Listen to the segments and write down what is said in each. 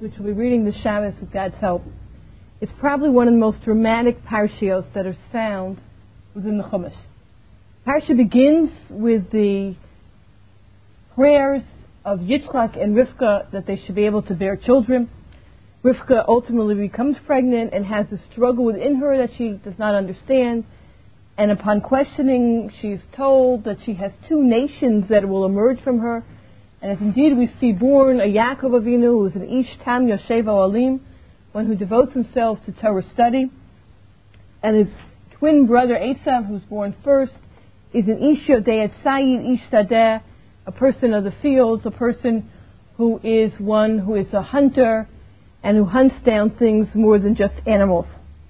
which we'll be reading the Shabbos with God's help, is probably one of the most dramatic parshios that are found within the Chumash. Parsha begins with the prayers of Yitzchak and Rivka that they should be able to bear children. Rivka ultimately becomes pregnant and has a struggle within her that she does not understand. And upon questioning, she's told that she has two nations that will emerge from her. And as indeed we see born a Yaakov Avinu, who is an Ish Tam Yoshev Ohalim, one who devotes himself to Torah study. And his twin brother Esav, who's born first, is an Ish Yodei Tzayid, Ish Sadeh, a person of the fields, a person who is one who is a hunter and who hunts down things more than just animals.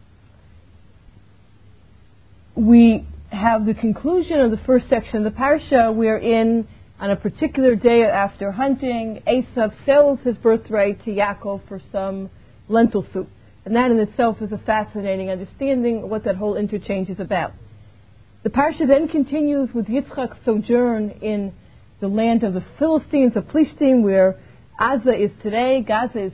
We have the conclusion of the first section of the parsha, wherein on a particular day after hunting, Esav sells his birthright to Yaakov for some lentil soup. And that in itself is a fascinating understanding of what that whole interchange is about. The parsha then continues with Yitzchak's sojourn in the land of the Philistines, of Plishtim, where Gaza is today.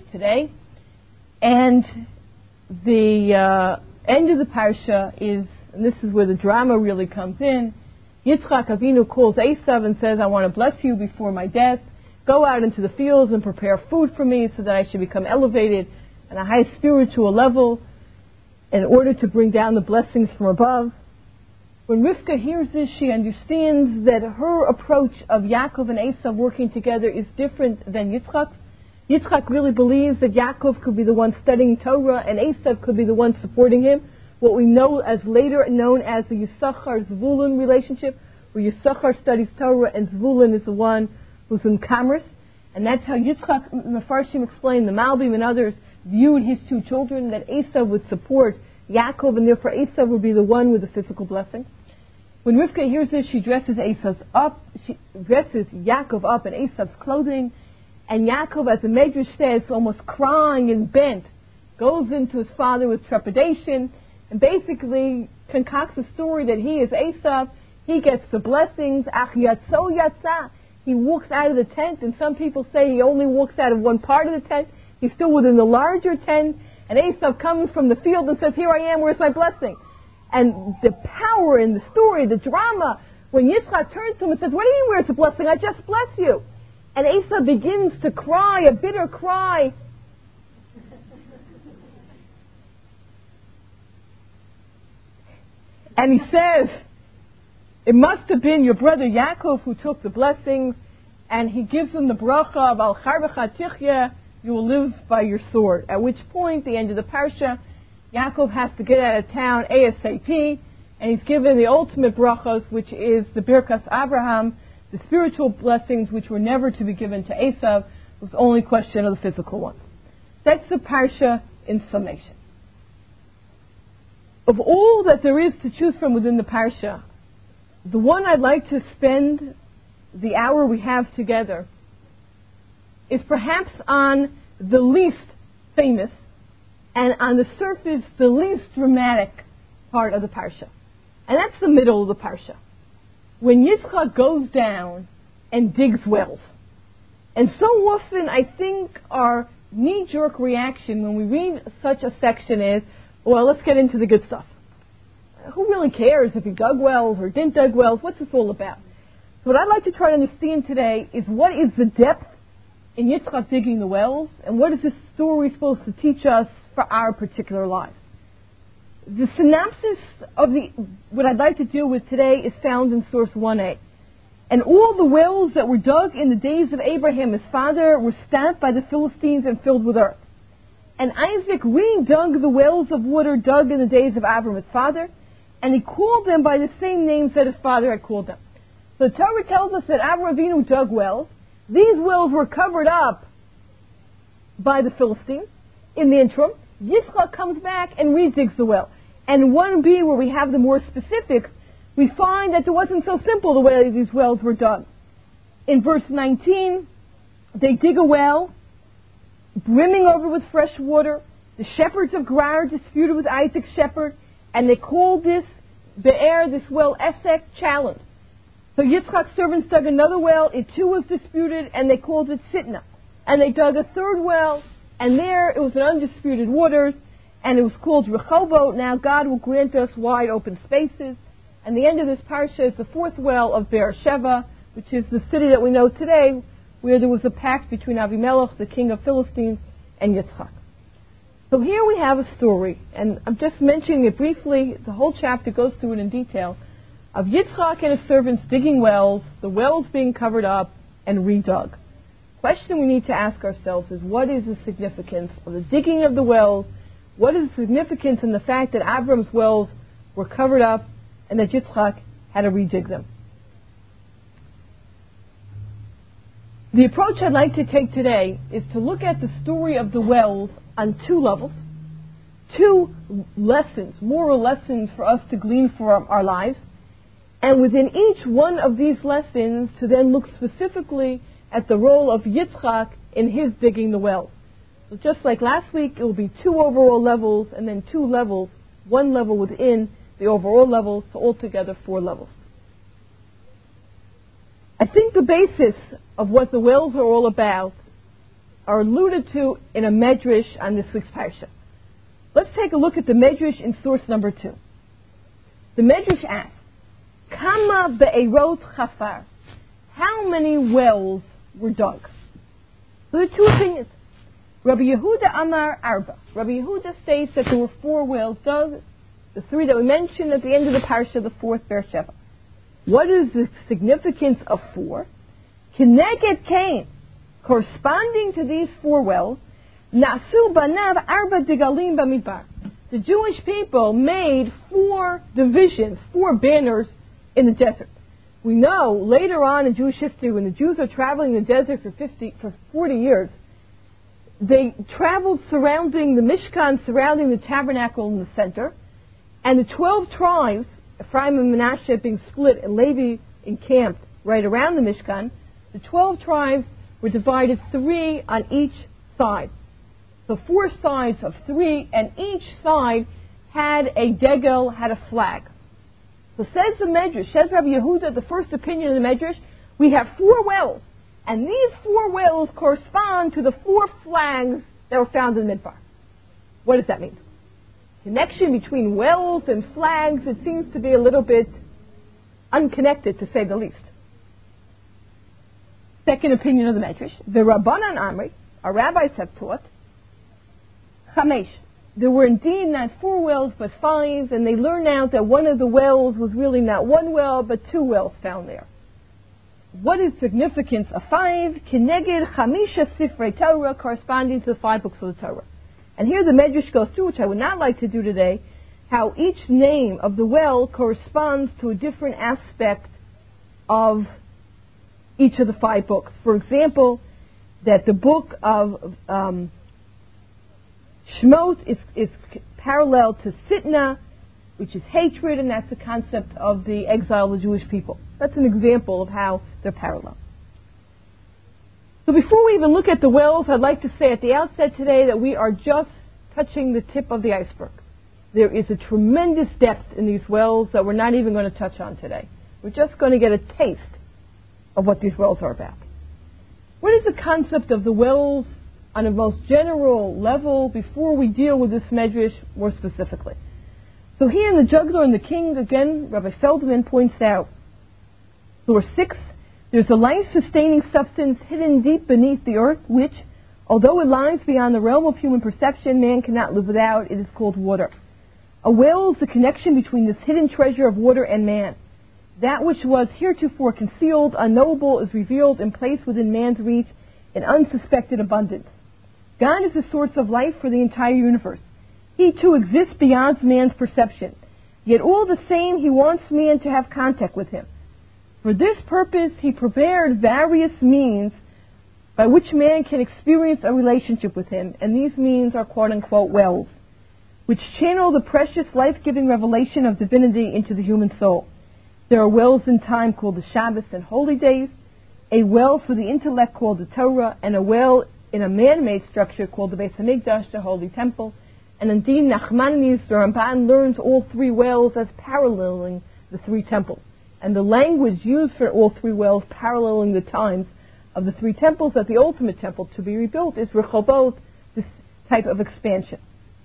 And the end of the parsha is, and this is where the drama really comes in, Yitzchak Avinu calls Esav and says, I want to bless you before my death. Go out into the fields and prepare food for me so that I should become elevated on a high spiritual level in order to bring down the blessings from above. When Rivka hears this, she understands that her approach of Yaakov and Esav working together is different than Yitzchak. Yitzchak really believes that Yaakov could be the one studying Torah and Esav could be the one supporting him. What we know as later known as the Yisachar-Zvulun relationship, where Yisachar studies Torah and Zvulun is the one who's in Kamris. And that's how Yitzchak, Mefarshim explained, the Malbim and others viewed his two children, that Esav would support Yaakov and therefore Esav would be the one with the physical blessing. When Rivka hears this, she dresses Yaakov up in Esav's clothing, and Yaakov, as the Medrash says, almost crying and bent, goes into his father with trepidation, and basically concocts a story that he is Esav, he gets the blessings, ach yatso yatsa, he walks out of the tent, and some people say he only walks out of one part of the tent, he's still within the larger tent, and Esav comes from the field and says, here I am, where's my blessing? And the power in the story, the drama, when Yitzchak turns to him and says, what do you mean where's the blessing? I just bless you. And Esav begins to cry, a bitter cry. And he says, it must have been your brother Yaakov who took the blessings, and he gives him the bracha of al charbecha tichya, you will live by your sword. At which point, the end of the parsha, Yaakov has to get out of town ASAP, and he's given the ultimate brachos, which is the Birkas Abraham, the spiritual blessings which were never to be given to Esav, was only question of the physical ones. That's the parsha in summation. Of all that there is to choose from within the parsha, the one I'd like to spend the hour we have together is perhaps on the least famous and on the surface the least dramatic part of the parsha. And that's the middle of the parsha. When Yitzchak goes down and digs wells. And so often I think our knee-jerk reaction when we read such a section is, well, let's get into the good stuff. Who really cares if he dug wells or didn't dug wells? What's this all about? So what I'd like to try to understand today is what is the depth in Yitzchak digging the wells, and what is this story supposed to teach us for our particular lives? The synopsis of what I'd like to deal with today is found in source 1a. And all the wells that were dug in the days of Abraham, his father, were stopped by the Philistines and filled with earth. And Isaac redug the wells of water dug in the days of Abraham, his father, and he called them by the same names that his father had called them. So the Torah tells us that Avraham Avinu dug wells. These wells were covered up by the Philistines. In the interim, Yitzchak comes back and redigs the well. And 1b, where we have the more specifics, we find that it wasn't so simple the way these wells were dug. In verse 19, they dig a well, brimming over with fresh water. The shepherds of Gerar disputed with Isaac's shepherd, and they called this Be'er, this well, Esek, challenge. So Yitzchak's servants dug another well, it too was disputed, and they called it Sitna. And they dug a third well, and there it was an undisputed waters, and it was called Rehovot. Now God will grant us wide open spaces. And the end of this parsha is the fourth well of Beersheba, which is the city that we know today, where there was a pact between Avimelech, the king of Philistine, and Yitzchak. So here we have a story, and I'm just mentioning it briefly. The whole chapter goes through it in detail, of Yitzchak and his servants digging wells, the wells being covered up and redug. The question we need to ask ourselves is, what is the significance of the digging of the wells? What is the significance in the fact that Avram's wells were covered up and that Yitzchak had to redig them? The approach I'd like to take today is to look at the story of the wells on two levels, two lessons, moral lessons for us to glean for our lives, and within each one of these lessons to then look specifically at the role of Yitzchak in his digging the wells. So just like last week, it will be two overall levels and then two levels, one level within the overall levels, so altogether 4 levels. I think the basis of what the wells are all about are alluded to in a medrash on this week's parsha. Let's take a look at the medrash in source number 2. The medrash asks, Kama be'erot chafar? How many wells were dug? So there are two opinions. Rabbi Yehuda Amar Arba. Rabbi Yehuda states that there were 4 wells dug, the 3 that we mentioned at the end of the parsha, the 4th Beersheba. What is the significance of 4? Keneged Cain, corresponding to these 4 wells, Nasu banav arba digalim bamidbar. The Jewish people made 4 divisions, 4 banners in the desert. We know later on in Jewish history, when the Jews are traveling in the desert for 40 years, they traveled surrounding the Mishkan, surrounding the tabernacle in the center, and the 12 tribes, Ephraim and Manasseh being split and Levi encamped right around the Mishkan, the 12 tribes were divided 3 on each side. So 4 sides of 3, and each side had a degel, had a flag. So says the Medrash, says Rabbi Yehuda, the first opinion of the Medrash, we have 4 wells, and these 4 wells correspond to the 4 flags that were found in Midbar. What does that mean? Connection between wells and flags, it seems to be a little bit unconnected, to say the least. Second opinion of the Medrash, the Rabbanan Amri, our rabbis have taught, Chamesh. There were indeed not 4 wells, but 5, and they learned out that one of the wells was really not 1 well, but 2 wells found there. What is significance of 5? Keneged Chamisha Sifrei Torah, corresponding to the 5 books of the Torah. And here the Medrash goes through, which I would not like to do today, how each name of the well corresponds to a different aspect of each of the 5 books. For example, that the book of Shemot is parallel to Sitna, which is hatred, and that's the concept of the exile of the Jewish people. That's an example of how they're parallel. So before we even look at the wells, I'd like to say at the outset today that we are just touching the tip of the iceberg. There is a tremendous depth in these wells that we're not even going to touch on today. We're just going to get a taste of what these wells are about. What is the concept of the wells on a most general level before we deal with this medrash more specifically? So here in the Juggler and the King, again, Rabbi Feldman points out, source 6, there's a life-sustaining substance hidden deep beneath the earth, which, although it lies beyond the realm of human perception, man cannot live without. It is called water. A well is the connection between this hidden treasure of water and man. That which was heretofore concealed, unknowable, is revealed and placed within man's reach in unsuspected abundance. God is the source of life for the entire universe. He too exists beyond man's perception. Yet all the same, he wants man to have contact with him. For this purpose, he prepared various means by which man can experience a relationship with him, and these means are quote-unquote wells, which channel the precious life-giving revelation of divinity into the human soul. There are wells in time called the Shabbos and holy days, a well for the intellect called the Torah, and a well in a man-made structure called the Beis Hamikdash, the Holy Temple. And indeed, Nachmanides, the Ramban, learns all 3 wells as paralleling the 3 temples. And the language used for all 3 wells paralleling the times of the 3 temples, that the ultimate temple to be rebuilt is Rehovot, the type of expansion.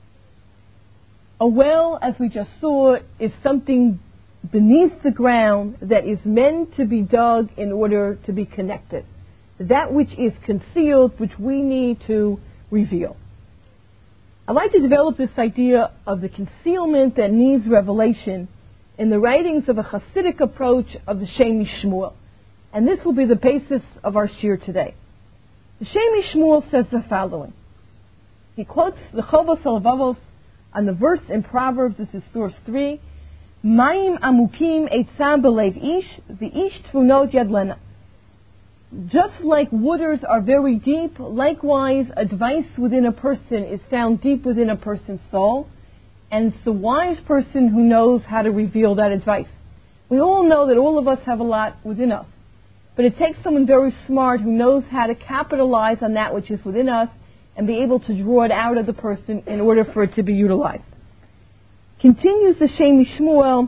A well, as we just saw, is something beneath the ground that is meant to be dug in order to be connected. That which is concealed, which we need to reveal. I'd like to develop this idea of the concealment that needs revelation in the writings of a Hasidic approach of the Shem MiShmuel. And this will be the basis of our shir today. The Shem MiShmuel says the following. He quotes the Chovos HaLevavos on the verse in Proverbs, this is source 3, Mayim amukim eitzam belev ish, v'ish tfunot yad lena. Just like waters are very deep, likewise advice within a person is found deep within a person's soul, and it's the wise person who knows how to reveal that advice. We all know that all of us have a lot within us, but it takes someone very smart who knows how to capitalize on that which is within us and be able to draw it out of the person in order for it to be utilized. Continues the Shem MiShmuel,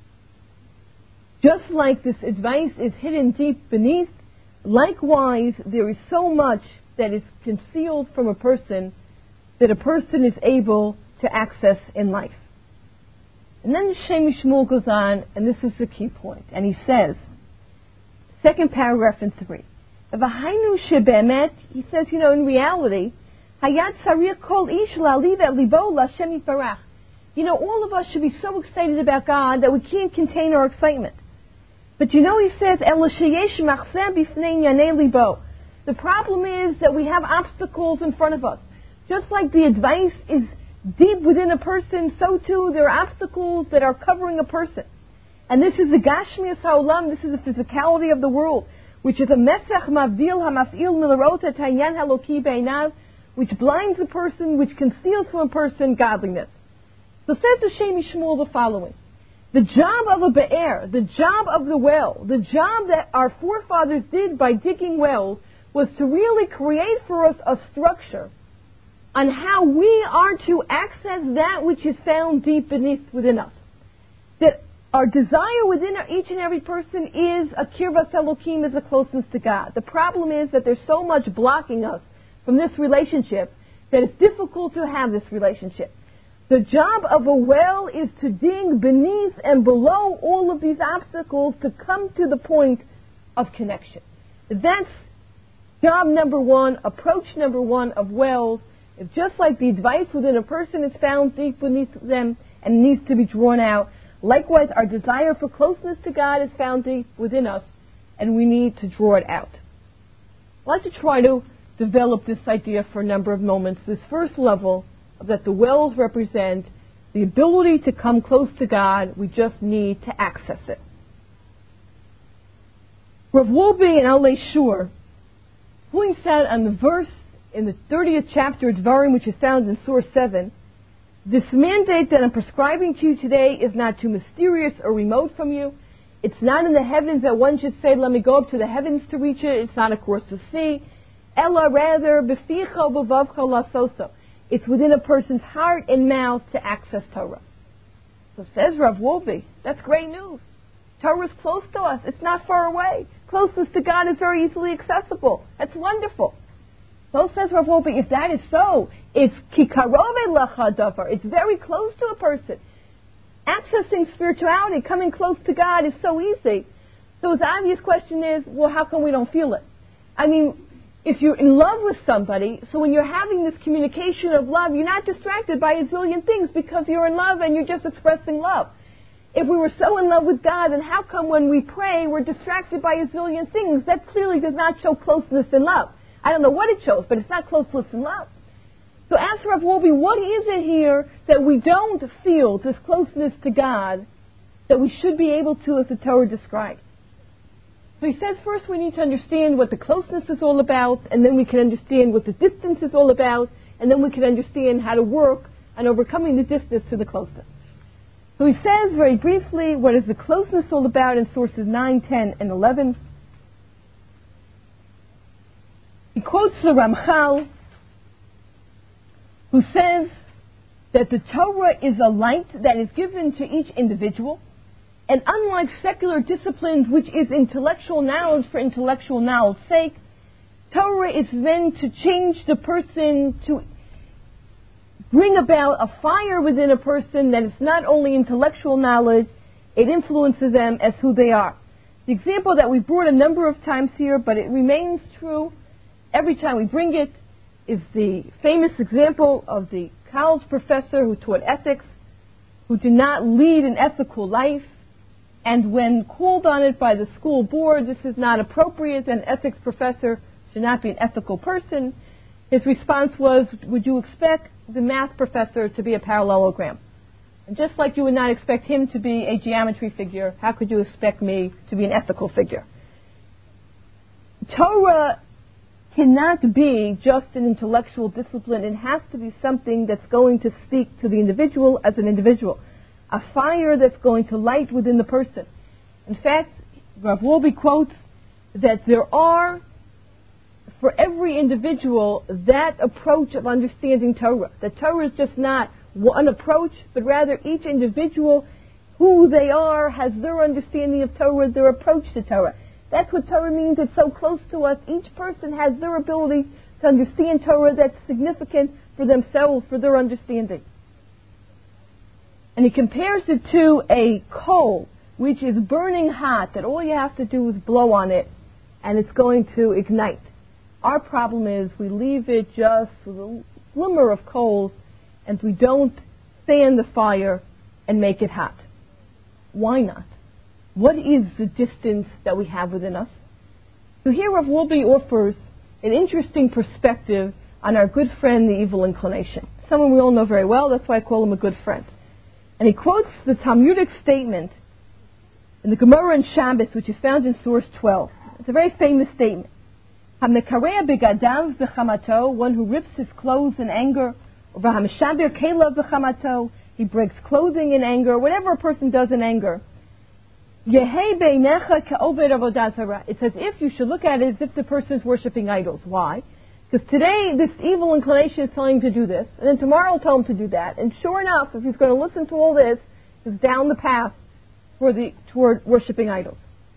just like this advice is hidden deep beneath, likewise there is so much that is concealed from a person that a person is able to access in life. And then the Shem MiShmuel goes on, and this is the key point, and he says, second paragraph in 3, V'hainu shebemet, he says, in reality, hayat tzarich kol ish la'aliv et libo l'Hashem yitbarach. All of us should be so excited about God that we can't contain our excitement. But he says, the problem is that we have obstacles in front of us. Just like the advice is deep within a person, so too there are obstacles that are covering a person. And this is the Gashmias Ha'olam, this is the physicality of the world, which is a Mesech Mavdil HaMaf'il Milarot HaTayan Haloki Beinav, which blinds a person, which conceals from a person godliness. So says the Shem MiShmuel the following. The job of a be'er, the job of the well, the job that our forefathers did by digging wells was to really create for us a structure on how we are to access that which is found deep beneath within us. That our desire within each and every person is a kirvas Elokim, is a closeness to God. The problem is that there's so much blocking us from this relationship that it's difficult to have this relationship. The job of a well is to dig beneath and below all of these obstacles to come to the point of connection. That's job number one, approach number one of wells. If just like the advice within a person is found deep beneath them and needs to be drawn out, likewise our desire for closeness to God is found deep within us and we need to draw it out. I'd like to try to develop this idea for a number of moments. This first level, that the wells represent the ability to come close to God, we just need to access it. Rav Wolbe and Alei Shur points out on the verse in the 30th chapter of Dvarim, which is found in source 7, this mandate that I'm prescribing to you today is not too mysterious or remote from you. It's not in the heavens that one should say, let me go up to the heavens to reach it. It's not across the sea. Ella, rather, beficha b'vavcha lasoso. It's within a person's heart and mouth to access Torah. So says Rav Wolbe, that's great news. Torah is close to us. It's not far away. Closeness to God is very easily accessible. That's wonderful. So says Rav Wolbe, if that is so, it's kikarove lacha davar. It's very close to a person. Accessing spirituality, coming close to God is so easy. So the obvious question is, well, how come we don't feel it? If you're in love with somebody, so when you're having this communication of love, you're not distracted by a zillion things because you're in love and you're just expressing love. If we were so in love with God, then how come when we pray we're distracted by a zillion things? That clearly does not show closeness in love. I don't know what it shows, but it's not closeness in love. So ask Rav Wolbe, what is it here that we don't feel this closeness to God that we should be able to, as the Torah describes? So he says first we need to understand what the closeness is all about, and then we can understand what the distance is all about, and then we can understand how to work on overcoming the distance to the closeness. So he says very briefly what is the closeness all about in sources 9, 10, and 11. He quotes the Ramchal, who says that the Torah is a light that is given to each individual. And unlike secular disciplines, which is intellectual knowledge for intellectual knowledge's sake, Torah is meant to change the person, to bring about a fire within a person that is not only intellectual knowledge, it influences them as who they are. The example that we brought a number of times here, but it remains true every time we bring it, is the famous example of the college professor who taught ethics, who did not lead an ethical life, and when called on it by the school board, this is not appropriate, an ethics professor should not be an ethical person, his response was, would you expect the math professor to be a parallelogram? And just like you would not expect him to be a geometry figure, how could you expect me to be an ethical figure? Torah cannot be just an intellectual discipline. It has to be something that's going to speak to the individual as an individual. A fire that's going to light within the person. In fact, Rav Wolbe quotes that there are, for every individual, that approach of understanding Torah. That Torah is just not one approach, but rather each individual, who they are, has their understanding of Torah, their approach to Torah. That's what Torah means. It's so close to us. Each person has their ability to understand Torah that's significant for themselves, for their understanding. And he compares it to a coal, which is burning hot, that all you have to do is blow on it, and it's going to ignite. Our problem is we leave it just with a glimmer of coals, and we don't fan the fire and make it hot. Why not? What is the distance that we have within us? So here Rav Wolbe offers an interesting perspective on our good friend, the evil inclination. Someone we all know very well, that's why I call him a good friend. And he quotes the Talmudic statement in the Gemara in Shabbos, which is found in source 12. It's a very famous statement. HaMekareah begadav v'chamato, one who rips his clothes in anger, or v'hameshaber kelav v'chamato, he breaks clothing in anger, whatever a person does in anger. Yehei beinecha ka'oved avodah zarah. It's as if you should look at it as if the person is worshipping idols. Why? Because today this evil inclination is telling him to do this, and then tomorrow will tell him to do that. And sure enough, if he's going to listen to all this, he's down the path toward worshipping idols.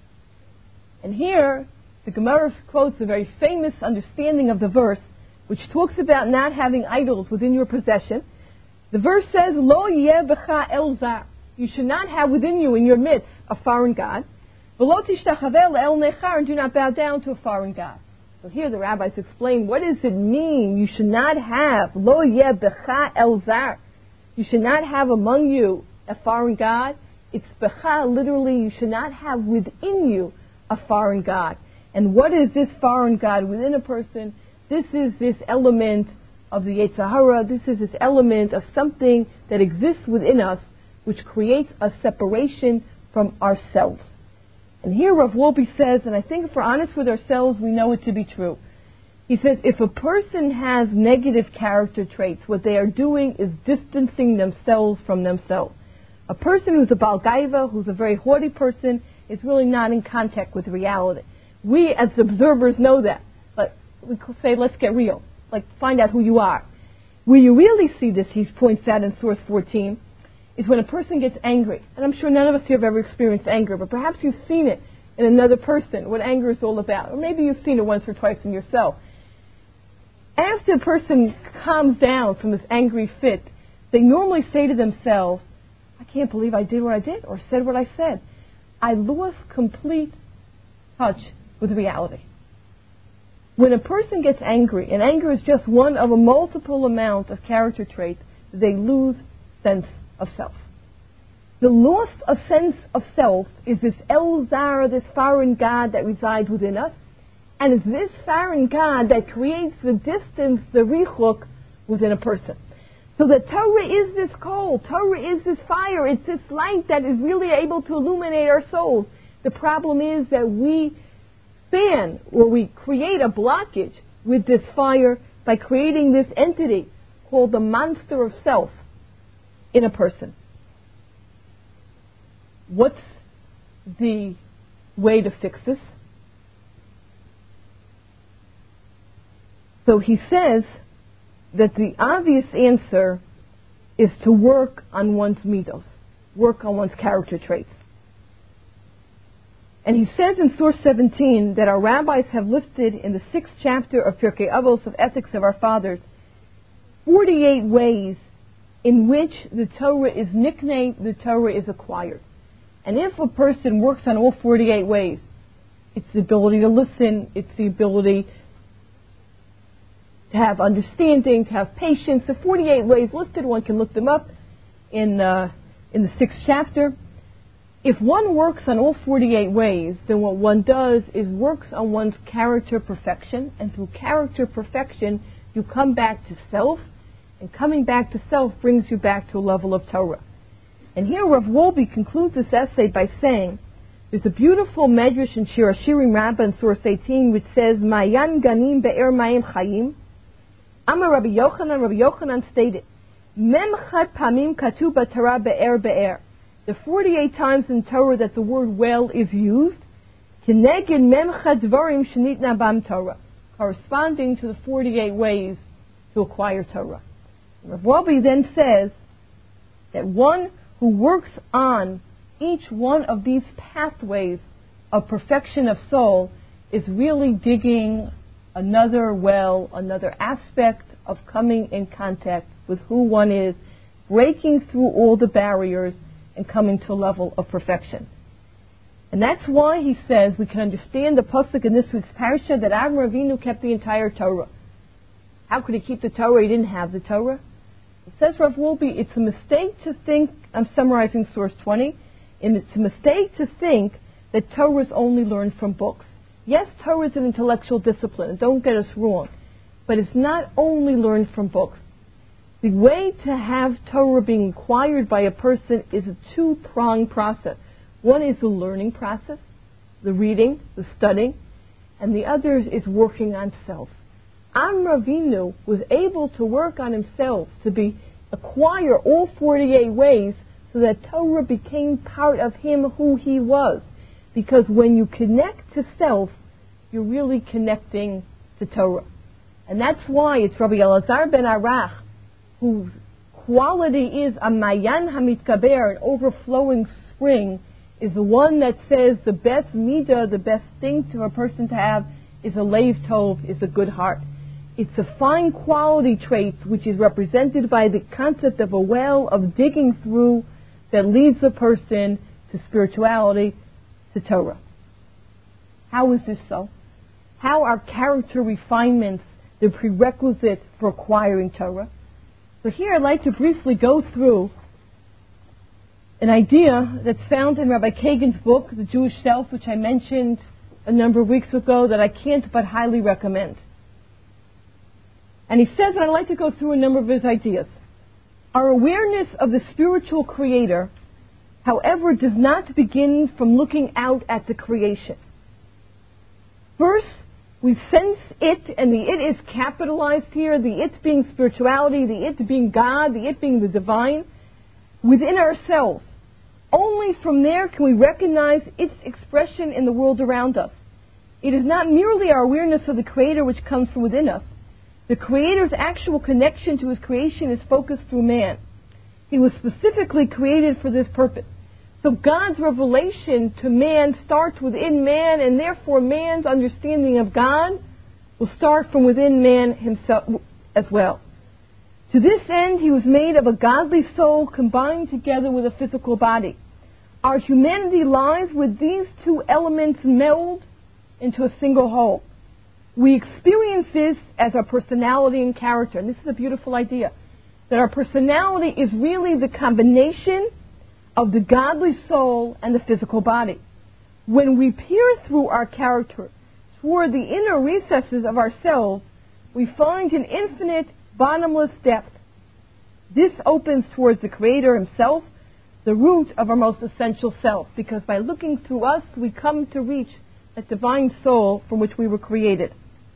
And here, the Gemara quotes a very famous understanding of the verse, which talks about not having idols within your possession. The verse says, Lo yeh b'cha el zar. You should not have within you, in your midst, a foreign god. V'lo tishtachaveh le'el nechar, and do not bow down to a foreign god. So here the rabbis explain, what does it mean? You should not have, Lo yeh b'cha el zar. You should not have among you a foreign god. It's b'cha, literally, you should not have within you a foreign god. And what is this foreign god within a person? This is this element of the Yetzer Hara. This is this element of something that exists within us, which creates a separation from ourselves. And here Rav Wolbe says, and I think if we're honest with ourselves, we know it to be true. He says, if a person has negative character traits, what they are doing is distancing themselves from themselves. A person who's a Baal Gaiva, who's a very haughty person, is really not in contact with reality. We as observers know that. But we say, let's get real. Like, find out who you are. Where you really see this, he points out in source 14, is when a person gets angry. And I'm sure none of us here have ever experienced anger, but perhaps you've seen it in another person, what anger is all about. Or maybe you've seen it once or twice in yourself. After a person calms down from this angry fit, they normally say to themselves, I can't believe I did what I did or said what I said. I lost complete touch with reality. When a person gets angry, and anger is just one of a multiple amount of character traits, they lose sense of self. The loss of sense of self is this El Zar, this foreign God that resides within us, and it's this foreign God that creates the distance, the richuk, within a person. So the Torah is this coal, Torah is this fire, it's this light that is really able to illuminate our souls. The problem is that we fan, or we create a blockage with this fire by creating this entity called the monster of self in a person. What's the way to fix this? So he says that the obvious answer is to work on one's midos, work on one's character traits. And he says in source 17 that our rabbis have listed in the 6th chapter of Pirkei Avos of Ethics of Our Fathers 48 ways in which the Torah is nicknamed, the Torah is acquired. And if a person works on all 48 ways, it's the ability to listen, it's the ability to have understanding, to have patience. The 48 ways listed, one can look them up in the 6th chapter. If one works on all 48 ways, then what one does is works on one's character perfection, and through character perfection, you come back to self, and coming back to self brings you back to a level of Torah. And here Rav Wolbe concludes this essay by saying, there's a beautiful medrash in Shir Hashirim Rabbah in source 18 which says, Mayan ganim be'er mayim chayim. Amar Rabbi Yochanan stated, Mem chad pamim katuv b'Torah be'er be'er. The 48 times in Torah that the word well is used, Keneged mem chad dvarim shenitna bam Torah, corresponding to the 48 ways to acquire Torah. Rav Wolbe then says that one who works on each one of these pathways of perfection of soul is really digging another well, another aspect of coming in contact with who one is, breaking through all the barriers and coming to a level of perfection. And that's why he says we can understand the pasuk in this week's parsha that Avram Avinu kept the entire Torah. How could he keep the Torah? He didn't have the Torah. It says Rav Wolbe, it's a mistake to think, I'm summarizing source 20, and it's a mistake to think that Torah is only learned from books. Yes, Torah is an intellectual discipline, and don't get us wrong, but it's not only learned from books. The way to have Torah being acquired by a person is a two-pronged process. One is the learning process, the reading, the studying, and the other is working on self. Avram Avinu was able to work on himself to acquire all 48 ways so that Torah became part of him, who he was. Because when you connect to self, you're really connecting to Torah. And that's why it's Rabbi Elazar ben Arach, whose quality is a mayan hamitkaber, an overflowing spring, is the one that says the best midah, the best thing to a person to have is a leiv tov, is a good heart. It's a fine quality trait which is represented by the concept of a well of digging through that leads a person to spirituality, to Torah. How is this so? How are character refinements the prerequisite for acquiring Torah? So here I'd like to briefly go through an idea that's found in Rabbi Kagan's book, The Jewish Self, which I mentioned a number of weeks ago, that I can't but highly recommend. And he says, and I'd like to go through a number of his ideas. Our awareness of the spiritual creator, however, does not begin from looking out at the creation. First, we sense it, and the it is capitalized here, the it being spirituality, the it being God, the it being the divine, within ourselves. Only from there can we recognize its expression in the world around us. It is not merely our awareness of the Creator which comes from within us. The Creator's actual connection to His creation is focused through man. He was specifically created for this purpose. So God's revelation to man starts within man, and therefore man's understanding of God will start from within man himself as well. To this end, he was made of a godly soul combined together with a physical body. Our humanity lies with these two elements meld into a single whole. We experience this as our personality and character. And this is a beautiful idea, that our personality is really the combination of the godly soul and the physical body. When we peer through our character toward the inner recesses of ourselves, we find an infinite, bottomless depth. This opens towards the Creator Himself, the root of our most essential self, because by looking through us, we come to reach that divine soul from which we were created.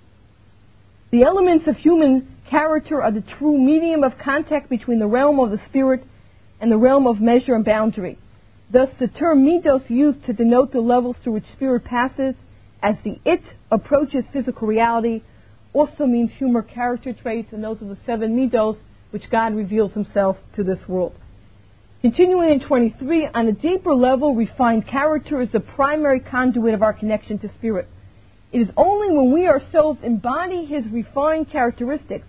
The elements of human character are the true medium of contact between the realm of the spirit and the realm of measure and boundary. Thus, the term midos used to denote the levels through which spirit passes as the it approaches physical reality also means human character traits, and those are the 7 midos which God reveals Himself to this world. Continuing in 23, on a deeper level, refined character is the primary conduit of our connection to spirit. It is only when we ourselves embody His refined characteristics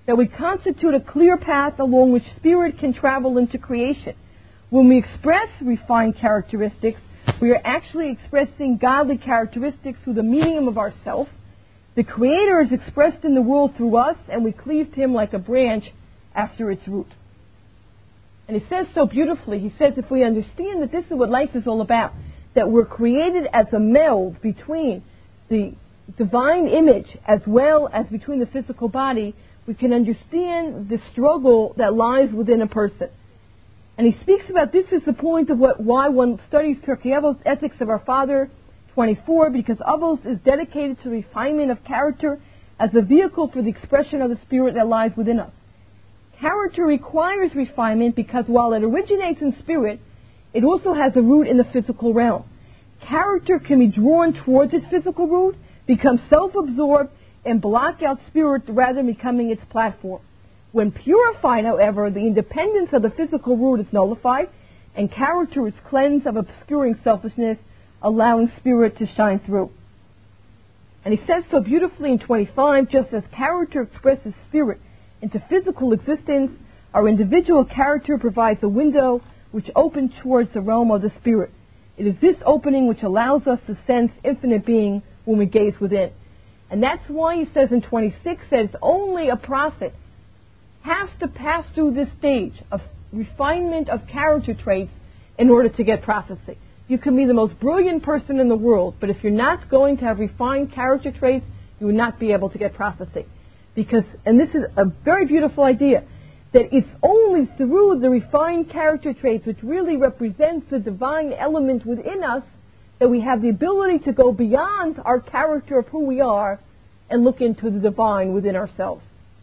that we constitute a clear path along which spirit can travel into creation. When we express refined characteristics, we are actually expressing godly characteristics through the medium of ourself. The Creator is expressed in the world through us, and we cleave to Him like a branch after its root. And He says so beautifully, He says if we understand that this is what life is all about, that we're created as a meld between the divine image as well as between the physical body, we can understand the struggle that lies within a person. And he speaks about this is the point of why one studies Pirkei Avos, Ethics of Our Father 24, because Avos is dedicated to the refinement of character as a vehicle for the expression of the spirit that lies within us. Character requires refinement because while it originates in spirit, it also has a root in the physical realm. Character can be drawn towards its physical root, become self-absorbed, and block out spirit rather than becoming its platform. When purified, however, the independence of the physical root is nullified, and character is cleansed of obscuring selfishness, allowing spirit to shine through. And he says so beautifully in 25, just as character expresses spirit into physical existence, our individual character provides a window which opens towards the realm of the spirit. It is this opening which allows us to sense infinite being when we gaze within. And that's why he says in 26 that it's only a prophet has to pass through this stage of refinement of character traits in order to get prophecy. You can be the most brilliant person in the world, but if you're not going to have refined character traits, you will not be able to get prophecy. Because, and this is a very beautiful idea, that it's only through the refined character traits, which really represents the divine element within us, that we have the ability to go beyond our character of who we are and look into the divine within ourselves.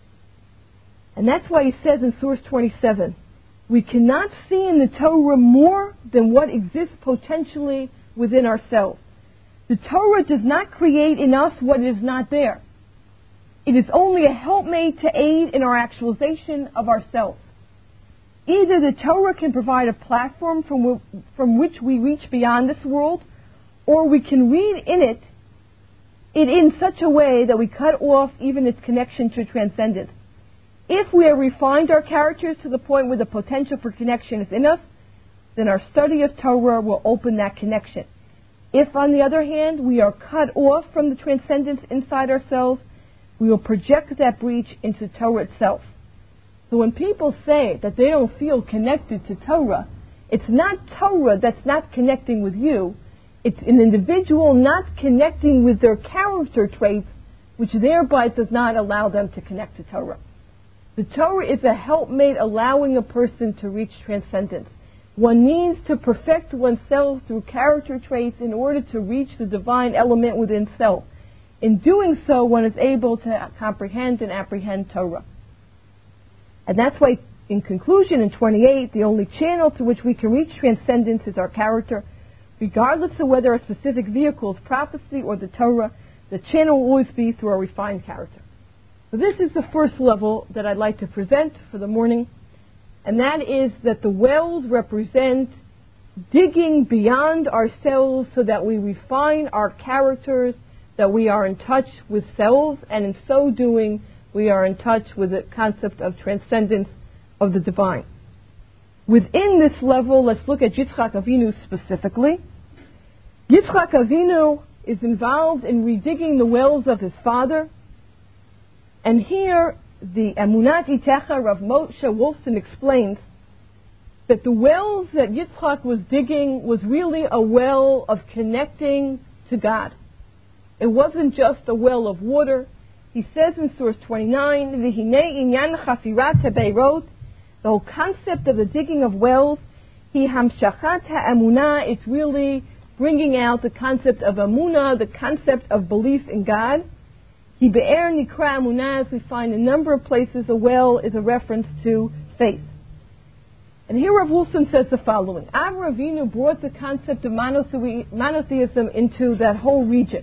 And that's why he says in Source 27, we cannot see in the Torah more than what exists potentially within ourselves. The Torah does not create in us what is not there. It is only a helpmate to aid in our actualization of ourselves. Either the Torah can provide a platform from which we reach beyond this world, or we can read in it in such a way that we cut off even its connection to transcendence. If we have refined our characters to the point where the potential for connection is in us, then our study of Torah will open that connection. If, on the other hand, we are cut off from the transcendence inside ourselves, we will project that breach into Torah itself. So when people say that they don't feel connected to Torah, it's not Torah that's not connecting with you. It's an individual not connecting with their character traits, which thereby does not allow them to connect to Torah. The Torah is a helpmate allowing a person to reach transcendence. One needs to perfect oneself through character traits in order to reach the divine element within self. In doing so, one is able to comprehend and apprehend Torah. And that's why, in conclusion, in 28, the only channel through which we can reach transcendence is our character. Regardless of whether a specific vehicle is prophecy or the Torah, the channel will always be through our refined character. So this is the first level that I'd like to present for the morning, and that is that the wells represent digging beyond ourselves so that we refine our characters, that we are in touch with selves, and in so doing, we are in touch with the concept of transcendence of the divine. Within this level, let's look at Yitzchak Avinu specifically. Yitzchak Avinu is involved in redigging the wells of his father. And here, the Emunat Itecha Rav Moshe Wolfson explains that the wells that Yitzchak was digging was really a well of connecting to God. It wasn't just a well of water. He says in Source 29, V'hinei inyan chafirat habeirot, the whole concept of the digging of wells, hi hamshachat ha'emunah, it's really bringing out the concept of emunah, the concept of belief in God. Hi be'er nikra emunah, as we find in a number of places, a well is a reference to faith. And here Rav Wolfson says the following. Avraham Avinu brought the concept of monotheism into that whole region.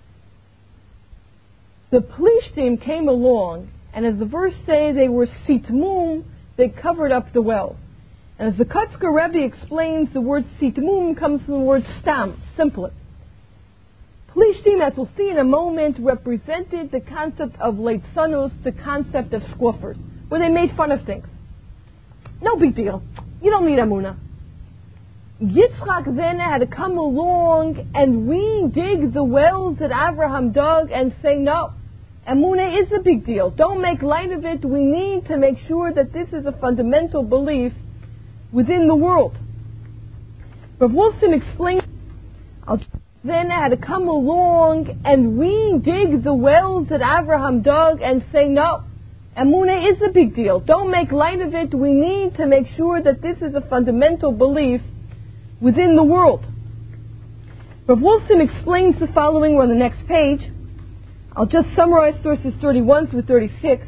The Plishtim came along, and as the verse says, they were sitmum, they covered up the wells. And as the Kotzker Rebbe explains, the word sitmum comes from the word stam, simply. Plishtim, as we'll see in a moment, represented the concept of leitzanus, the concept of scoffers, where they made fun of things. No big deal. You don't need Amunah. Yitzchak then had to come along and re-dig the wells that Abraham dug and say, no, Amunah is a big deal. Don't make light of it. We need to make sure that this is a fundamental belief within the world. Rav Wolfson explains, then had to come along and re-dig the wells that Abraham dug and say, no, Amunah is a big deal. Don't make light of it. We need to make sure that this is a fundamental belief within the world. Rav Wolfson explains the following. We're on the next page. I'll just summarize sources 31 through 36,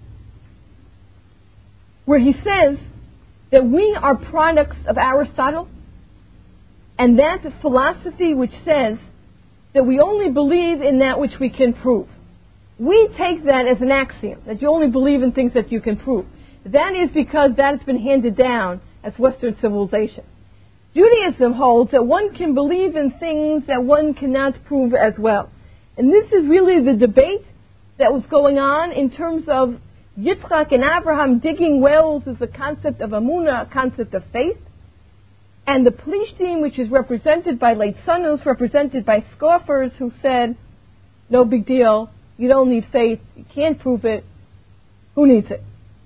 where he says that we are products of Aristotle, and that philosophy which says that we only believe in that which we can prove. We take that as an axiom, that you only believe in things that you can prove. That is because that has been handed down as Western civilization. Judaism holds that one can believe in things that one cannot prove as well. And this is really the debate that was going on in terms of Yitzchak and Abraham digging wells as a concept of Amunah, a concept of faith. And the Plishtim, which is represented by leitzanus, represented by scoffers who said, no big deal, you don't need faith, you can't prove it, who needs it?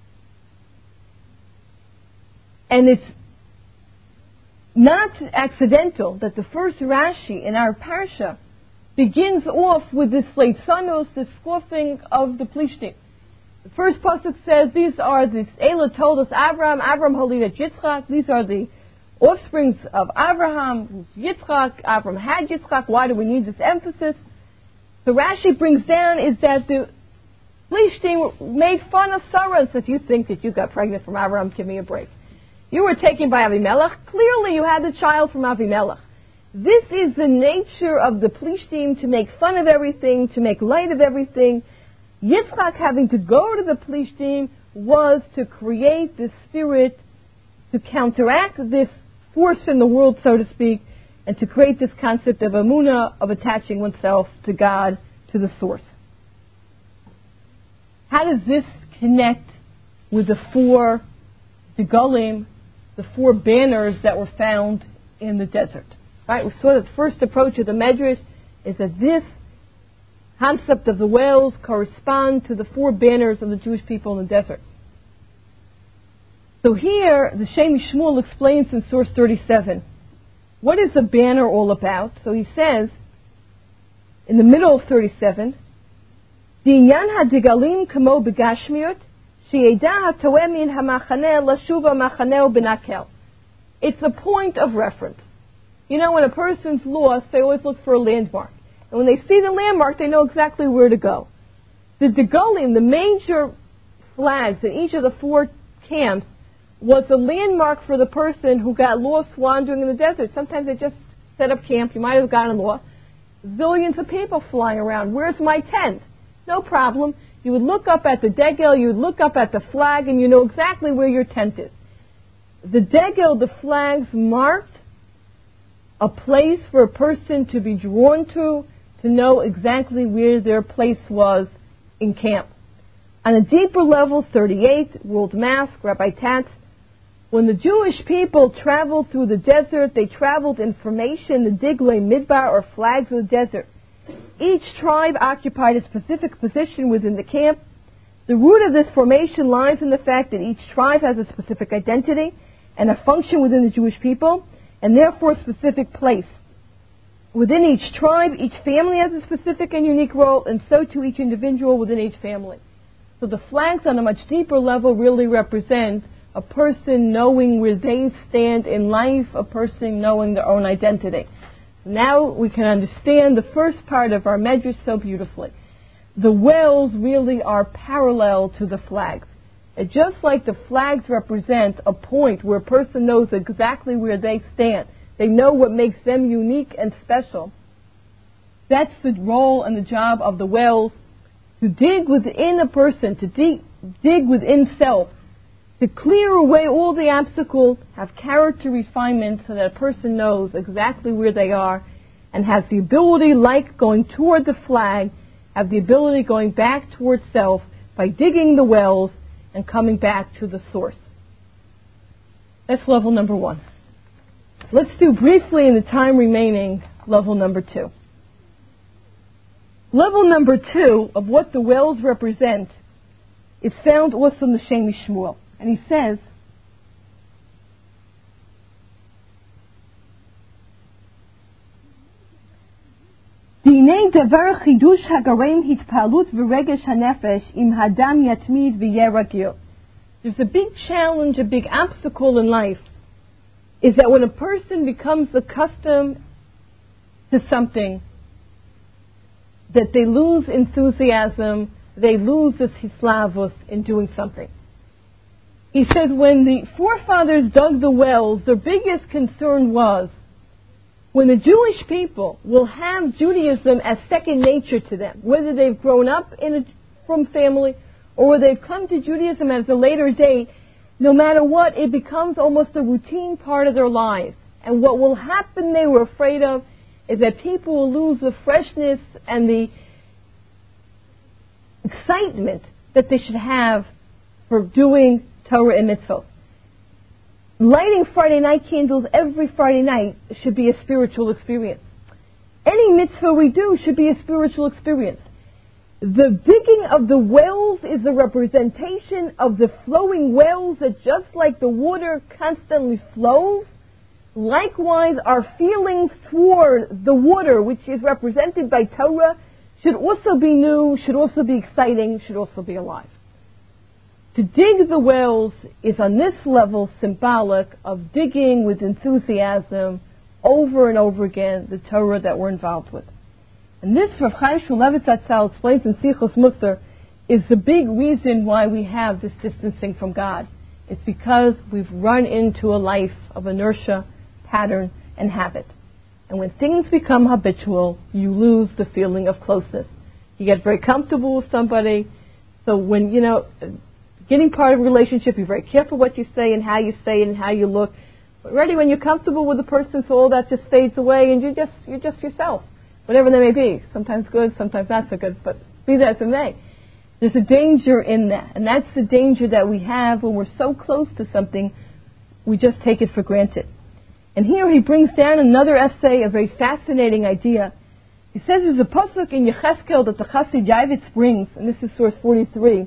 And it's not accidental that the first Rashi in our parsha begins off with this leitzanus, the scoffing of the Plishtim. The first pasuk says, these are the Elah told us Abraham holidat Yitzchak, these are the offsprings of Abraham, who's Yitzchak. Abraham had Yitzchak. Why do we need this emphasis? So Rashi brings down is that the Plishtim made fun of Sarah and said, you think that you got pregnant from Abraham, give me a break. You were taken by Avimelech. Clearly you had the child from Avimelech. This is the nature of the Plishtim, to make fun of everything, to make light of everything. Yitzchak having to go to the Plishtim was to create this spirit, to counteract this force in the world, so to speak, and to create this concept of Amunah, of attaching oneself to God, to the source. How does this connect with the four degalim, the four banners that were found in the desert? Right? We saw that the first approach of the Medrash is that this concept of the wells correspond to the four banners of the Jewish people in the desert. So here, the Shem Shmuel explains in source 37, what is a banner all about? So he says, in the middle of 37, Dinyan hadigalim kamo begashmiut, she'eda hatoeh min hamachaneh lashuva machaneh benakel. It's a point of reference. You know, when a person's lost, they always look for a landmark. And when they see the landmark, they know exactly where to go. The degalim, the major flags in each of the four camps, was a landmark for the person who got lost wandering in the desert. Sometimes they just set up camp. You might have gotten lost. Zillions of people flying around. Where's my tent? No problem. You would look up at the degel, you would look up at the flag, and you know exactly where your tent is. The degel, the flags, marked a place for a person to be drawn to know exactly where their place was in camp. On a deeper level, 38, World Mask, Rabbi Tatz, when the Jewish people traveled through the desert, they traveled in formation, the Diglei Midbar, or flags of the desert. Each tribe occupied a specific position within the camp. The root of this formation lies in the fact that each tribe has a specific identity and a function within the Jewish people, and therefore a specific place. Within each tribe, each family has a specific and unique role, and so too each individual within each family. So the flags on a much deeper level really represent a person knowing where they stand in life, a person knowing their own identity. Now we can understand the first part of our Medrash so beautifully. The wells really are parallel to the flags. And just like the flags represent a point where a person knows exactly where they stand, they know what makes them unique and special, that's the role and the job of the wells, to dig within a person, to dig within self, to clear away all the obstacles, have character refinement so that a person knows exactly where they are, and has the ability, like going toward the flag, have the ability going back towards self by digging the wells and coming back to the source. That's level number 1. Let's do briefly, in the time remaining, level number 2. Level number 2 of what the wells represent is found also in the Shem MiShmuel. And he says, Dinei davar chidush hagareim hitpalut v'regesh hanefesh im hadam yatmid v'yeragil. There's a big challenge, a big obstacle in life, is that when a person becomes accustomed to something, that they lose enthusiasm, they lose this hislavus in doing something. He says when the forefathers dug the wells, their biggest concern was when the Jewish people will have Judaism as second nature to them, whether they've grown up from family or whether they've come to Judaism at a later date, no matter what, it becomes almost a routine part of their lives. And what will happen, they were afraid of, is that people will lose the freshness and the excitement that they should have for doing Torah and mitzvot. Lighting Friday night candles every Friday night should be a spiritual experience. Any mitzvah we do should be a spiritual experience. The digging of the wells is a representation of the flowing wells, that just like the water constantly flows, likewise our feelings toward the water, which is represented by Torah, should also be new, should also be exciting, should also be alive. To dig the wells is on this level symbolic of digging with enthusiasm over and over again the Torah that we're involved with. And this, Rav Chaim Shmulevitz Zatzal explains in Sichos Musar, is the big reason why we have this distancing from God. It's because we've run into a life of inertia, pattern, and habit. And when things become habitual, you lose the feeling of closeness. You get very comfortable with somebody. So when, getting part of a relationship, you're very careful what you say and how you say it and how you look. But really, when you're comfortable with the person, so all that just fades away and you're just yourself, whatever that may be. Sometimes good, sometimes not so good, but be that as it may. There's a danger in that, and that's the danger that we have when we're so close to something, we just take it for granted. And here he brings down another essay, a very fascinating idea. He says there's a pasuk in Yecheskel that the Chassid Yavitz brings, and this is source 43,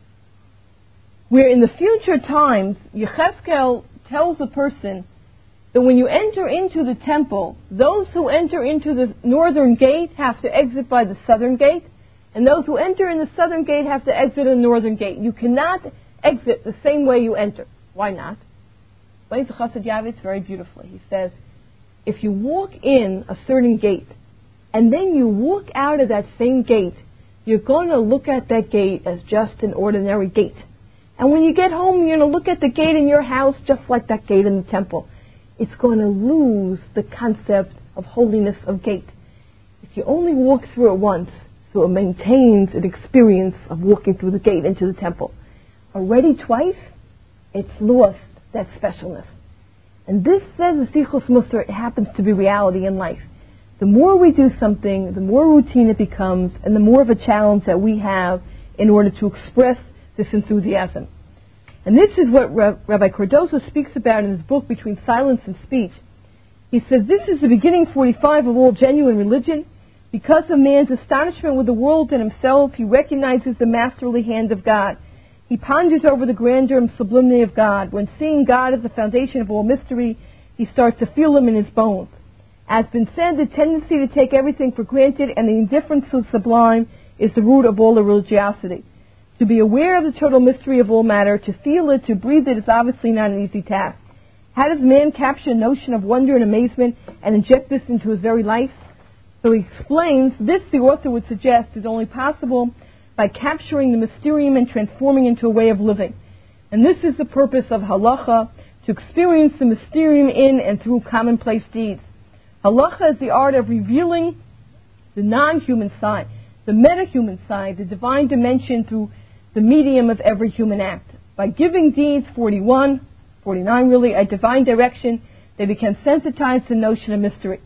where in the future times, Yecheskel tells a person that when you enter into the temple, those who enter into the northern gate have to exit by the southern gate, and those who enter in the southern gate have to exit in the northern gate. You cannot exit the same way you enter. Why not? Explains the Chassid Yavitz very beautifully. He says, if you walk in a certain gate, and then you walk out of that same gate, you're going to look at that gate as just an ordinary gate. And when you get home, you're going to look at the gate in your house just like that gate in the temple. It's going to lose the concept of holiness of gate. If you only walk through it once, so it maintains an experience of walking through the gate into the temple. Already twice, it's lost that specialness. And this, says the Sichos Musar, it happens to be reality in life. The more we do something, the more routine it becomes, and the more of a challenge that we have in order to express this enthusiasm. And this is what Rabbi Cardozo speaks about in his book, Between Silence and Speech. He says, this is the beginning 45 of all genuine religion. Because of man's astonishment with the world and himself, he recognizes the masterly hand of God. He ponders over the grandeur and sublimity of God. When seeing God as the foundation of all mystery, he starts to feel him in his bones. As been said, the tendency to take everything for granted and the indifference to the sublime is the root of all religiosity. To be aware of the total mystery of all matter, to feel it, to breathe it, is obviously not an easy task. How does man capture a notion of wonder and amazement and inject this into his very life? So he explains, this, the author would suggest, is only possible by capturing the mysterium and transforming into a way of living. And this is the purpose of halacha, to experience the mysterium in and through commonplace deeds. Halacha is the art of revealing the non-human side, the meta-human side, the divine dimension through the medium of every human act. By giving deeds, 49 really, a divine direction, they become sensitized to the notion of mystery.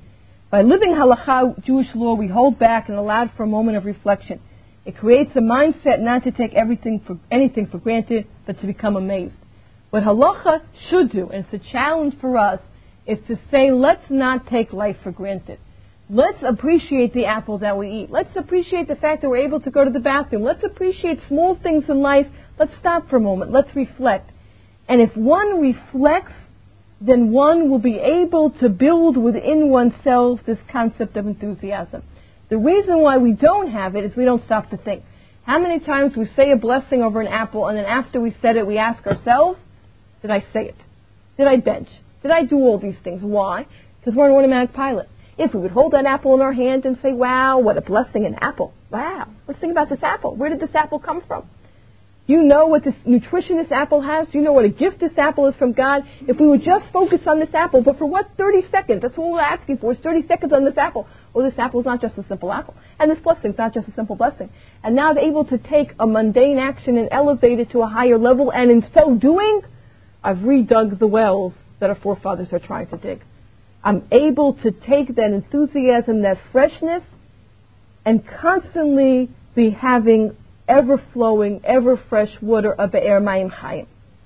By living halakha, Jewish law, we hold back and allow for a moment of reflection. It creates a mindset not to take anything for granted, but to become amazed. What halacha should do, and it's a challenge for us, is to say, let's not take life for granted. Let's appreciate the apple that we eat. Let's appreciate the fact that we're able to go to the bathroom. Let's appreciate small things in life. Let's stop for a moment. Let's reflect. And if one reflects, then one will be able to build within oneself this concept of enthusiasm. The reason why we don't have it is we don't stop to think. How many times we say a blessing over an apple, and then after we said it, we ask ourselves, did I say it? Did I bench? Did I do all these things? Why? Because we're an automatic pilot. If we would hold that apple in our hand and say, wow, what a blessing, an apple. Wow, let's think about this apple. Where did this apple come from? You know what this nutrition this apple has? You know what a gift this apple is from God? If we would just focus on this apple, but for what, 30 seconds? That's what we're asking for, is 30 seconds on this apple. Oh, this apple is not just a simple apple. And this blessing is not just a simple blessing. And now they're able to take a mundane action and elevate it to a higher level, and in so doing, I've redug the wells that our forefathers are trying to dig. I'm able to take that enthusiasm, that freshness, and constantly be having ever-flowing, ever-fresh water of Be'er Mayim Chayim.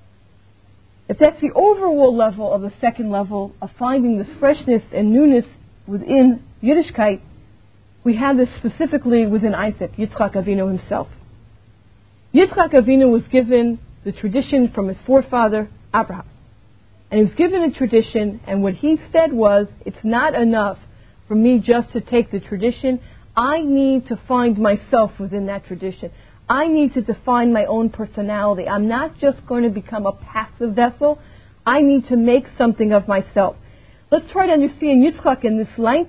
If that's the overall level of the second level of finding this freshness and newness within Yiddishkeit, we have this specifically within Isaac, Yitzchak Avinu himself. Yitzchak Avinu was given the tradition from his forefather, Abraham. And he was given a tradition, and what he said was, it's not enough for me just to take the tradition. I need to find myself within that tradition. I need to define my own personality. I'm not just going to become a passive vessel. I need to make something of myself. Let's try to understand Yitzchak in this light.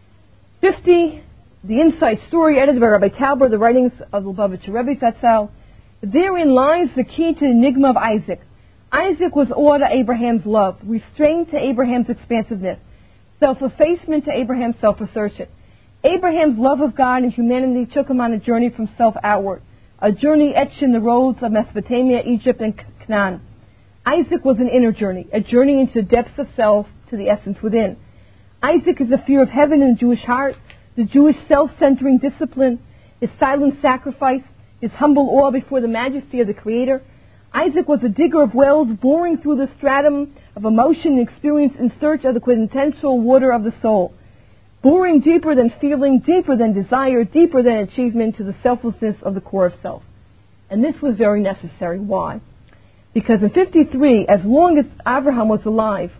50, the inside story edited by Rabbi Talber, the writings of Lubavitcher Rebbe Zatzal. Therein lies the key to the enigma of Isaac. Isaac was awe to Abraham's love, restraint to Abraham's expansiveness, self-effacement to Abraham's self-assertion. Abraham's love of God and humanity took him on a journey from self outward, a journey etched in the roads of Mesopotamia, Egypt, and Canaan. Isaac was an inner journey, a journey into the depths of self to the essence within. Isaac is the fear of heaven in the Jewish heart, the Jewish self-centering discipline, his silent sacrifice, his humble awe before the majesty of the Creator. Isaac was a digger of wells, boring through the stratum of emotion and experience in search of the quintessential water of the soul, boring deeper than feeling, deeper than desire, deeper than achievement to the selflessness of the core of self. And this was very necessary. Why? Because in 53, as long as Abraham was alive,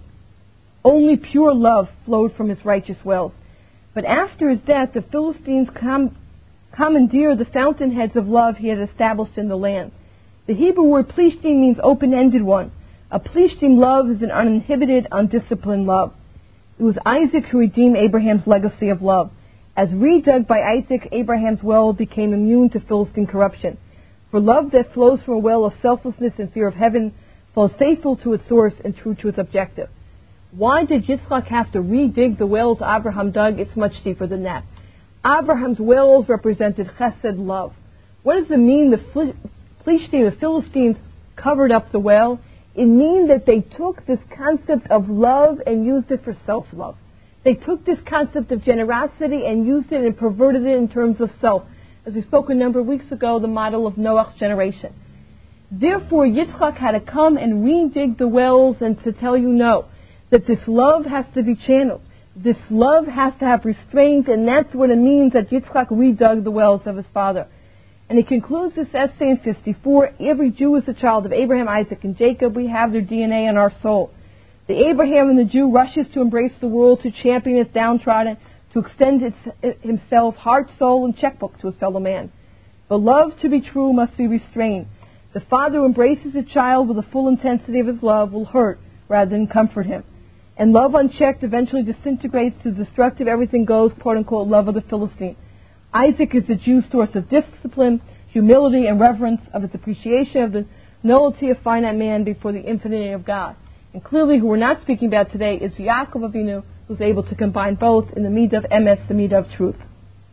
only pure love flowed from his righteous wells. But after his death, the Philistines commandeered the fountainheads of love he had established in the land. The Hebrew word plishtim means open-ended one. A plishtim love is an uninhibited, undisciplined love. It was Isaac who redeemed Abraham's legacy of love. As redug by Isaac, Abraham's well became immune to Philistine corruption. For love that flows from a well of selflessness and fear of heaven flows faithful to its source and true to its objective. Why did Yitzchak have to redig the wells Abraham dug? It's much deeper than that. Abraham's wells represented chesed, love. What does it mean the Plishtim, the Philistines, covered up the well? It means that they took this concept of love and used it for self-love. They took this concept of generosity and used it and perverted it in terms of self. As we spoke a number of weeks ago, the model of Noah's generation. Therefore, Yitzchak had to come and redig the wells and to tell you no, that this love has to be channeled. This love has to have restraint, and that's what it means that Yitzchak redug the wells of his father. And he concludes this essay in 54. Every Jew is a child of Abraham, Isaac, and Jacob. We have their DNA in our soul. The Abraham and the Jew rushes to embrace the world, to champion its downtrodden, to extend himself, heart, soul, and checkbook to his fellow man. But love to be true must be restrained. The father who embraces a child with the full intensity of his love will hurt rather than comfort him. And love unchecked eventually disintegrates to the destructive everything goes, quote-unquote, love of the Philistine. Isaac is the Jew's source of discipline, humility, and reverence, of its appreciation of the nullity of finite man before the infinity of God. And clearly, who we're not speaking about today is Yaakov Avinu, who's able to combine both in the midah of emes, the midah of truth.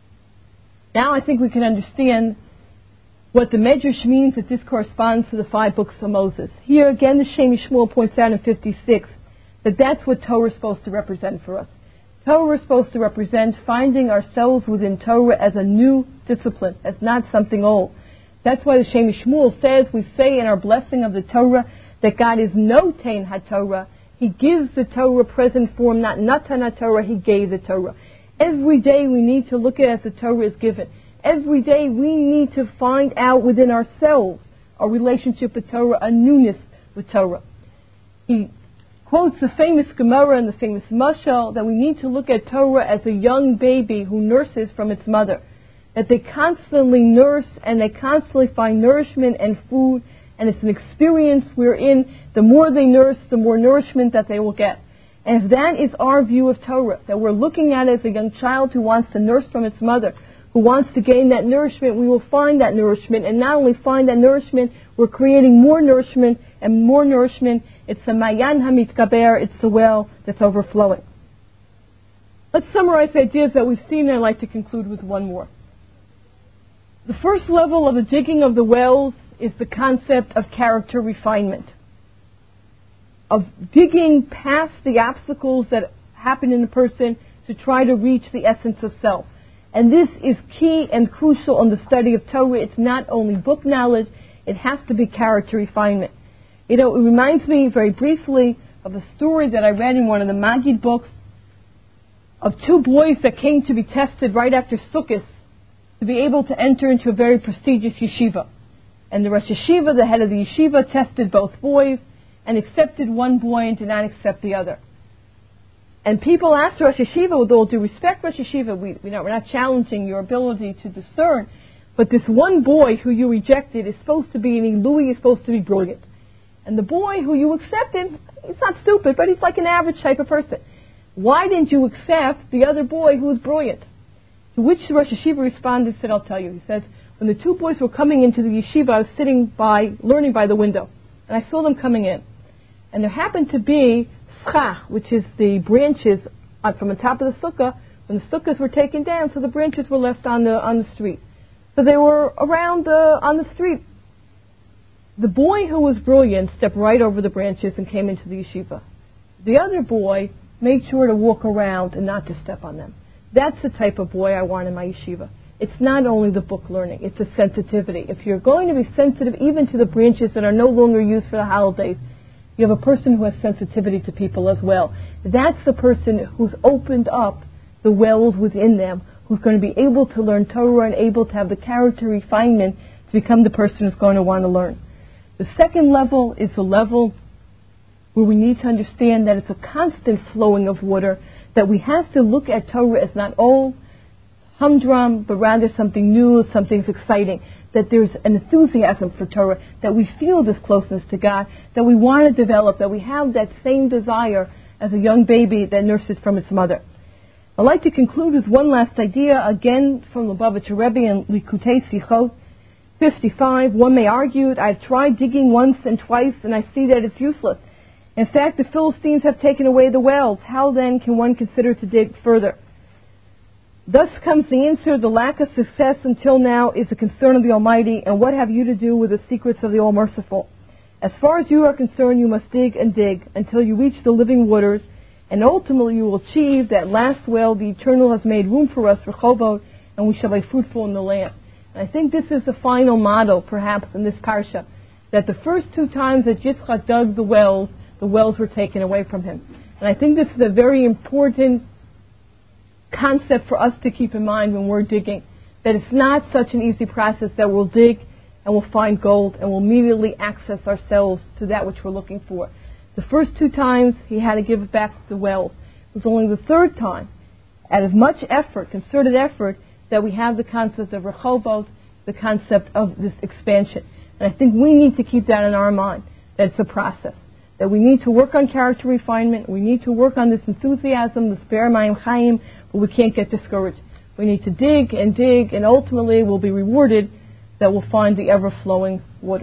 Now I think we can understand what the Medrash means, that this corresponds to the 5 books of Moses. Here again, the Shem MiShmuel points out in 56 that that's what Torah is supposed to represent for us. Torah is supposed to represent finding ourselves within Torah as a new discipline, as not something old. That's why the Shem Shmuel says, we say in our blessing of the Torah, that God is notein HaTorah. He gives the Torah present form, not natan HaTorah, He gave the Torah. Every day we need to look at it as the Torah is given. Every day we need to find out within ourselves a relationship with Torah, a newness with Torah. He quotes the famous Gemara and the famous Mashal that we need to look at Torah as a young baby who nurses from its mother. That they constantly nurse and they constantly find nourishment and food, and it's an experience wherein the more they nurse, the more nourishment that they will get. And if that is our view of Torah, that we're looking at it as a young child who wants to nurse from its mother, who wants to gain that nourishment, we will find that nourishment. And not only find that nourishment, we're creating more nourishment and more nourishment. It's the Mayan HaMitkaber, it's the well that's overflowing. Let's summarize the ideas that we've seen, and I'd like to conclude with one more. The first level of the digging of the wells is the concept of character refinement, of digging past the obstacles that happen in a person to try to reach the essence of self. And this is key and crucial in the study of Torah. It's not only book knowledge, it has to be character refinement. It reminds me very briefly of a story that I read in one of the Magid books of two boys that came to be tested right after Sukkot to be able to enter into a very prestigious yeshiva. And the Rosh Yeshiva, the head of the yeshiva, tested both boys and accepted one boy and did not accept the other. And people asked Rosh Yeshiva, with all due respect, Rosh Yeshiva, we're not challenging your ability to discern, but this one boy who you rejected is supposed to be an Ilui, is supposed to be brilliant. And the boy who you accepted, he's not stupid, but he's like an average type of person. Why didn't you accept the other boy who was brilliant? To which the Rosh Yeshiva responded, said, I'll tell you. He says, when the two boys were coming into the yeshiva, I was sitting by, learning by the window. And I saw them coming in. And there happened to be schach, which is the branches from the top of the sukkah, when the sukkahs were taken down, so the branches were left on the street. So they were around on the street. The boy who was brilliant stepped right over the branches and came into the yeshiva. The other boy made sure to walk around and not to step on them. That's the type of boy I want in my yeshiva. It's not only the book learning, it's the sensitivity. If you're going to be sensitive even to the branches that are no longer used for the holidays, you have a person who has sensitivity to people as well. That's the person who's opened up the wells within them, who's going to be able to learn Torah and able to have the character refinement to become the person who's going to want to learn. The second level is the level where we need to understand that it's a constant flowing of water, that we have to look at Torah as not old, humdrum, but rather something new, something exciting, that there's an enthusiasm for Torah, that we feel this closeness to God, that we want to develop, that we have that same desire as a young baby that nurses from its mother. I'd like to conclude with one last idea, again from Lubavitcher Rebbe in Likutei Sichot 55. One may argue, I've tried digging once and twice and I see that it's useless. In fact, the Philistines have taken away the wells. How then can one consider to dig further? Thus comes the answer, the lack of success until now is a concern of the Almighty, and what have you to do with the secrets of the All-Merciful? As far as you are concerned, you must dig and dig until you reach the living waters, and ultimately you will achieve that last well the Eternal has made room for us, Rehovot, and we shall be fruitful in the land. And I think this is the final model, perhaps, in this parsha, that the first two times that Yitzchak dug the wells were taken away from him. And I think this is a very important concept for us to keep in mind when we're digging, that it's not such an easy process that we'll dig and we'll find gold and we'll immediately access ourselves to that which we're looking for. The first two times he had to give back the wells. It was only the third time, out of much effort, concerted effort, that we have the concept of Rehovot, the concept of this expansion. And I think we need to keep that in our mind, that it's a process, that we need to work on character refinement, we need to work on this enthusiasm, this Be'er Mayim Chaim, but we can't get discouraged. We need to dig, and ultimately we'll be rewarded that we'll find the ever-flowing water.